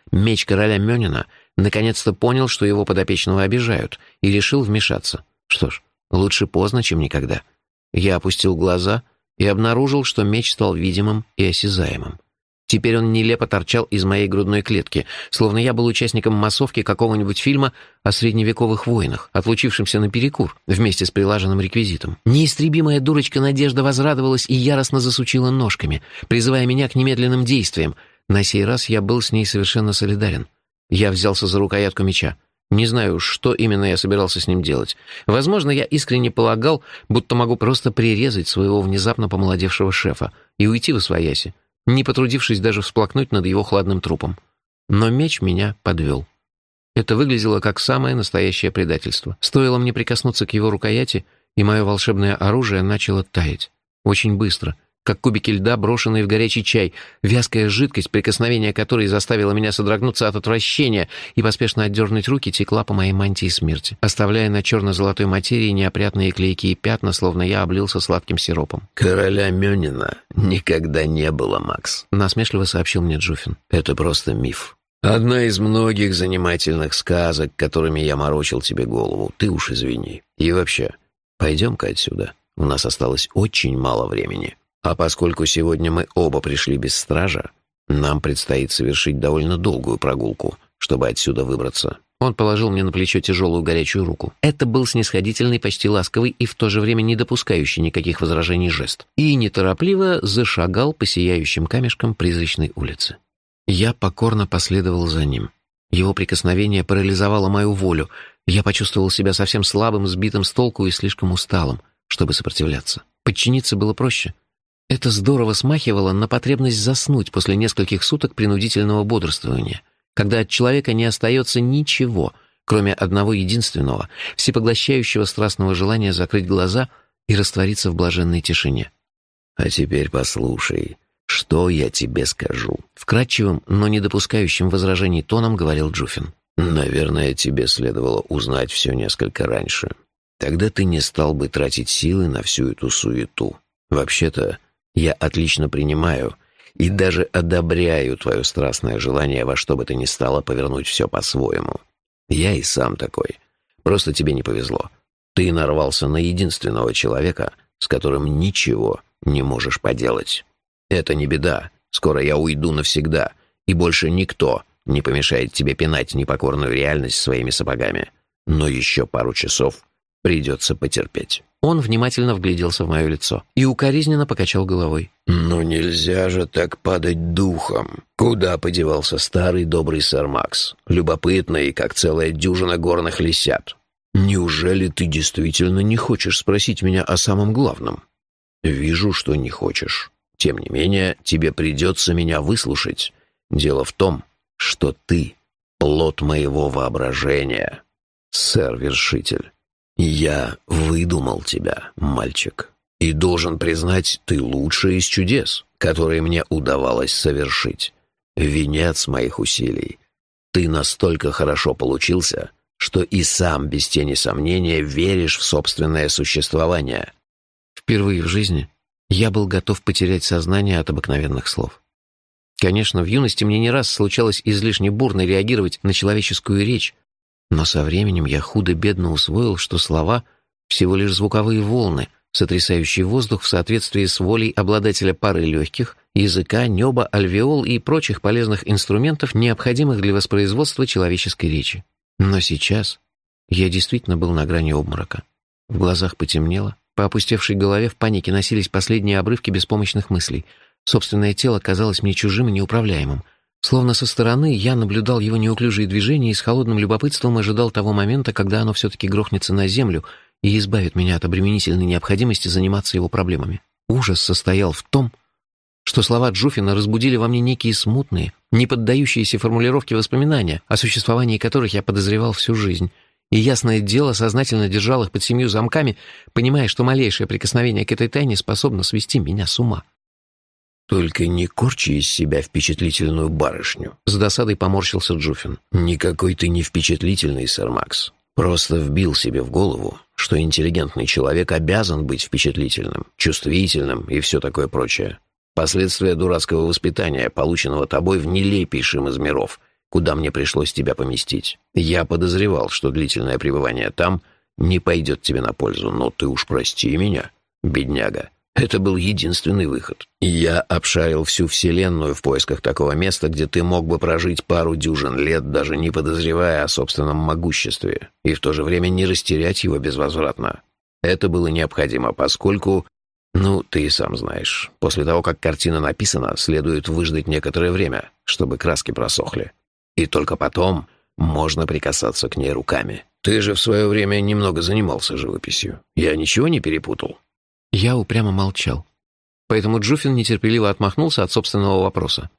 Меч короля Мёнина наконец-то понял, что его подопечного обижают, и решил вмешаться. Что ж, лучше поздно, чем никогда. Я опустил глаза и обнаружил, что меч стал видимым и осязаемым. Теперь он нелепо торчал из моей грудной клетки, словно я был участником массовки какого-нибудь фильма о средневековых войнах, отлучившимся на перекур вместе с прилаженным реквизитом. Неистребимая дурочка Надежда возрадовалась и яростно засучила ножками, призывая меня к немедленным действиям. На сей раз я был с ней совершенно солидарен. Я взялся за рукоятку меча. Не знаю, что именно я собирался с ним делать. Возможно, я искренне полагал, будто могу просто прирезать своего внезапно помолодевшего шефа и уйти восвояси, не потрудившись даже всплакнуть над его хладным трупом. Но меч меня подвел. Это выглядело как самое настоящее предательство. Стоило мне прикоснуться к его рукояти, и мое волшебное оружие начало таять. Очень быстро, как кубики льда, брошенные в горячий чай, вязкая жидкость, прикосновение которой заставило меня содрогнуться от отвращения и поспешно отдернуть руки, текла по моей мантии смерти, оставляя на черно-золотой материи неопрятные клейкие пятна, словно я облился сладким сиропом. «Короля Мёнина никогда не было, Макс», — насмешливо сообщил мне Джуфин. «Это просто миф. Одна из многих занимательных сказок, которыми я морочил тебе голову. Ты уж извини. И вообще, пойдем-ка отсюда. У нас осталось очень мало времени. А поскольку сегодня мы оба пришли без стража, нам предстоит совершить довольно долгую прогулку, чтобы отсюда выбраться». Он положил мне на плечо тяжелую горячую руку. Это был снисходительный, почти ласковый и в то же время не допускающий никаких возражений жест. И неторопливо зашагал по сияющим камешкам призрачной улицы. Я покорно последовал за ним. Его прикосновение парализовало мою волю. Я почувствовал себя совсем слабым, сбитым с толку и слишком усталым, чтобы сопротивляться. Подчиниться было проще. Это здорово смахивало на потребность заснуть после нескольких суток принудительного бодрствования, когда от человека не остается ничего, кроме одного единственного, всепоглощающего страстного желания закрыть глаза и раствориться в блаженной тишине. «А теперь послушай, что я тебе скажу», — вкрадчивым, но не допускающим возражений тоном говорил Джуфин. «Наверное, тебе следовало узнать все несколько раньше. Тогда ты не стал бы тратить силы на всю эту суету. Вообще-то, я отлично принимаю и даже одобряю твое страстное желание во что бы то ни стало повернуть все по-своему. Я и сам такой. Просто тебе не повезло. Ты нарвался на единственного человека, с которым ничего не можешь поделать. Это не беда. Скоро я уйду навсегда, и больше никто не помешает тебе пинать непокорную реальность своими сапогами. Но еще пару часов придется потерпеть». Он внимательно вгляделся в мое лицо и укоризненно покачал головой. «Ну нельзя же так падать духом. Куда подевался старый добрый сэр Макс, любопытный, как целая дюжина горных лисят? Неужели ты действительно не хочешь спросить меня о самом главном? Вижу, что не хочешь. Тем не менее, тебе придется меня выслушать. Дело в том, что ты — плод моего воображения, сэр-вершитель. Я выдумал тебя, мальчик, и должен признать, ты лучший из чудес, которые мне удавалось совершить. Венец моих усилий. Ты настолько хорошо получился, что и сам, без тени сомнения, веришь в собственное существование». Впервые в жизни я был готов потерять сознание от обыкновенных слов. Конечно, в юности мне не раз случалось излишне бурно реагировать на человеческую речь, но со временем я худо-бедно усвоил, что слова — всего лишь звуковые волны, сотрясающие воздух в соответствии с волей обладателя пары легких, языка, неба, альвеол и прочих полезных инструментов, необходимых для воспроизводства человеческой речи. Но сейчас я действительно был на грани обморока. В глазах потемнело, по опустевшей голове в панике носились последние обрывки беспомощных мыслей. Собственное тело казалось мне чужим и неуправляемым. Словно со стороны я наблюдал его неуклюжие движения и с холодным любопытством ожидал того момента, когда оно все-таки грохнется на землю и избавит меня от обременительной необходимости заниматься его проблемами. Ужас состоял в том, что слова Джуфина разбудили во мне некие смутные, не поддающиеся формулировке воспоминания, о существовании которых я подозревал всю жизнь, и, ясное дело, сознательно держал их под 7 замками, понимая, что малейшее прикосновение к этой тайне способно свести меня с ума. «Только не корчи из себя впечатлительную барышню», — с досадой поморщился Джуфин. «Никакой ты не впечатлительный, сэр Макс. Просто вбил себе в голову, что интеллигентный человек обязан быть впечатлительным, чувствительным и все такое прочее. Последствия дурацкого воспитания, полученного тобой в нелепейшем из миров, куда мне пришлось тебя поместить. Я подозревал, что длительное пребывание там не пойдет тебе на пользу, но ты уж прости меня, бедняга. Это был единственный выход. Я обшарил всю вселенную в поисках такого места, где ты мог бы прожить пару дюжин лет, даже не подозревая о собственном могуществе, и в то же время не растерять его безвозвратно. Это было необходимо, поскольку, ты и сам знаешь, после того, как картина написана, следует выждать некоторое время, чтобы краски просохли. И только потом можно прикасаться к ней руками. Ты же в свое время немного занимался живописью. Я ничего не перепутал? Я упрямо молчал. Поэтому Джуфин нетерпеливо отмахнулся от собственного вопроса.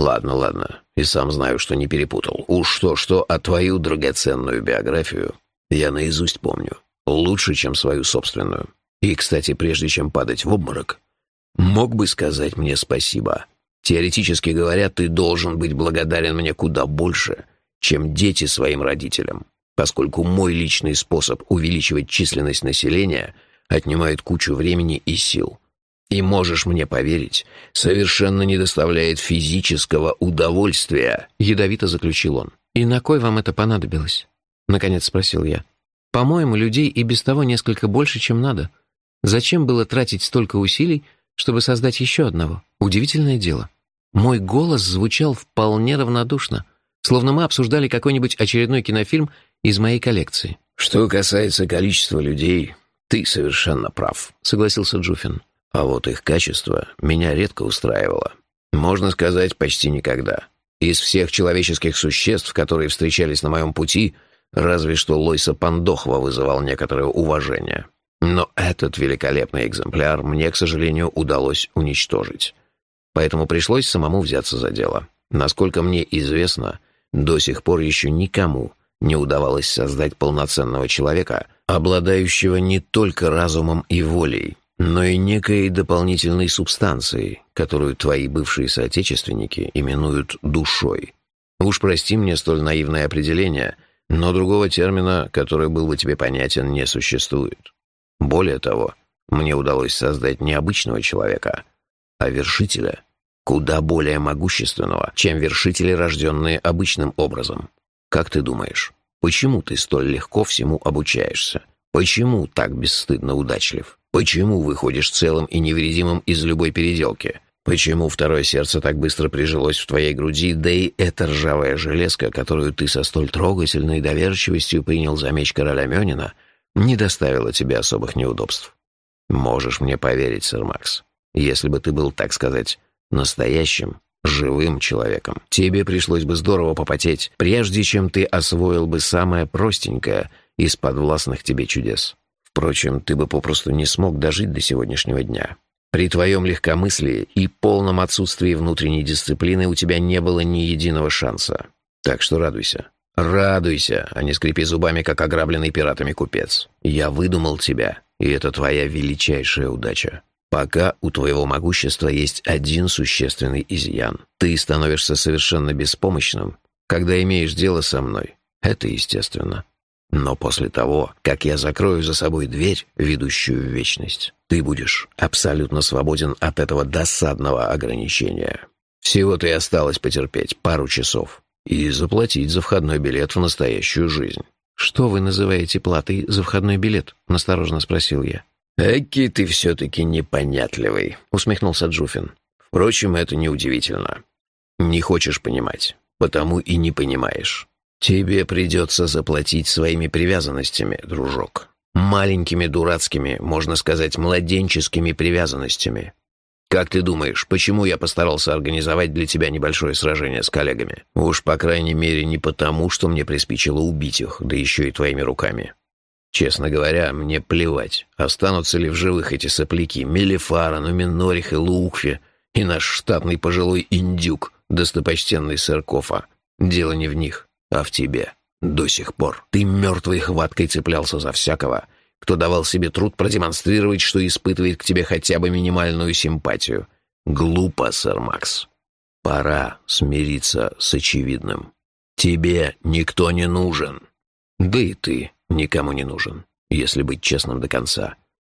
Ладно. И сам знаю, что не перепутал. Уж что, а твою драгоценную биографию я наизусть помню. Лучше, чем свою собственную. И, кстати, прежде чем падать в обморок, мог бы сказать мне спасибо. Теоретически говоря, ты должен быть благодарен мне куда больше, чем дети своим родителям, поскольку мой личный способ увеличивать численность населения отнимает кучу времени и сил. И, можешь мне поверить, совершенно не доставляет физического удовольствия, ядовито заключил он. «И на кой вам это понадобилось?» — наконец спросил я. «По-моему, людей и без того несколько больше, чем надо. Зачем было тратить столько усилий, чтобы создать еще одного? Удивительное дело. Мой голос звучал вполне равнодушно, словно мы обсуждали какой-нибудь очередной кинофильм из моей коллекции». «Что касается количества людей, ты совершенно прав», — согласился Джуфин. «А вот их качество меня редко устраивало. Можно сказать, почти никогда. Из всех человеческих существ, которые встречались на моем пути, разве что Лойса Пандохва вызывал некоторое уважение. Но этот великолепный экземпляр мне, к сожалению, удалось уничтожить. Поэтому пришлось самому взяться за дело. Насколько мне известно, до сих пор еще никому не удавалось создать полноценного человека, обладающего не только разумом и волей, но и некой дополнительной субстанцией, которую твои бывшие соотечественники именуют душой. Уж прости мне столь наивное определение, но другого термина, который был бы тебе понятен, не существует. Более того, мне удалось создать не обычного человека, а вершителя, куда более могущественного, чем вершители, рожденные обычным образом. Как ты думаешь, почему ты столь легко всему обучаешься? Почему так бесстыдно удачлив? Почему выходишь целым и невредимым из любой переделки? Почему второе сердце так быстро прижилось в твоей груди, да и эта ржавая железка, которую ты со столь трогательной доверчивостью принял за меч короля Мёнина, не доставила тебе особых неудобств? Можешь мне поверить, сэр Макс, если бы ты был, так сказать, настоящим, живым человеком, тебе пришлось бы здорово попотеть, прежде чем ты освоил бы самое простенькое из подвластных тебе чудес. Впрочем, ты бы попросту не смог дожить до сегодняшнего дня. При твоем легкомыслии и полном отсутствии внутренней дисциплины у тебя не было ни единого шанса. Так что радуйся. Радуйся, а не скрипи зубами, как ограбленный пиратами купец. Я выдумал тебя, и это твоя величайшая удача. Пока у твоего могущества есть один существенный изъян. Ты становишься совершенно беспомощным, когда имеешь дело со мной. Это естественно. Но после того, как я закрою за собой дверь, ведущую в вечность, ты будешь абсолютно свободен от этого досадного ограничения. Всего-то и осталось потерпеть пару часов и заплатить за входной билет в настоящую жизнь. «Что вы называете платой за входной билет?» — настороженно спросил я. «Эки ты все-таки непонятливый», — усмехнулся Джуфин. «Впрочем, это неудивительно. Не хочешь понимать, потому и не понимаешь. Тебе придется заплатить своими привязанностями, дружок. Маленькими дурацкими, можно сказать, младенческими привязанностями. Как ты думаешь, почему я постарался организовать для тебя небольшое сражение с коллегами? Уж, по крайней мере, не потому, что мне приспичило убить их, да еще и твоими руками. Честно говоря, мне плевать, останутся ли в живых эти сопляки Мелифара, Нуминорих и Луукфи, и наш штатный пожилой индюк, достопочтенный сэр Кофа. Дело не в них, а в тебе. До сих пор ты мертвой хваткой цеплялся за всякого, кто давал себе труд продемонстрировать, что испытывает к тебе хотя бы минимальную симпатию. Глупо, сэр Макс. Пора смириться с очевидным. Тебе никто не нужен. Да и ты никому не нужен, если быть честным до конца.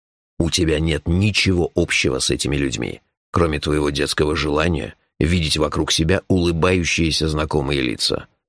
У тебя нет ничего общего с этими людьми, кроме твоего детского желания видеть вокруг себя улыбающиеся знакомые лица.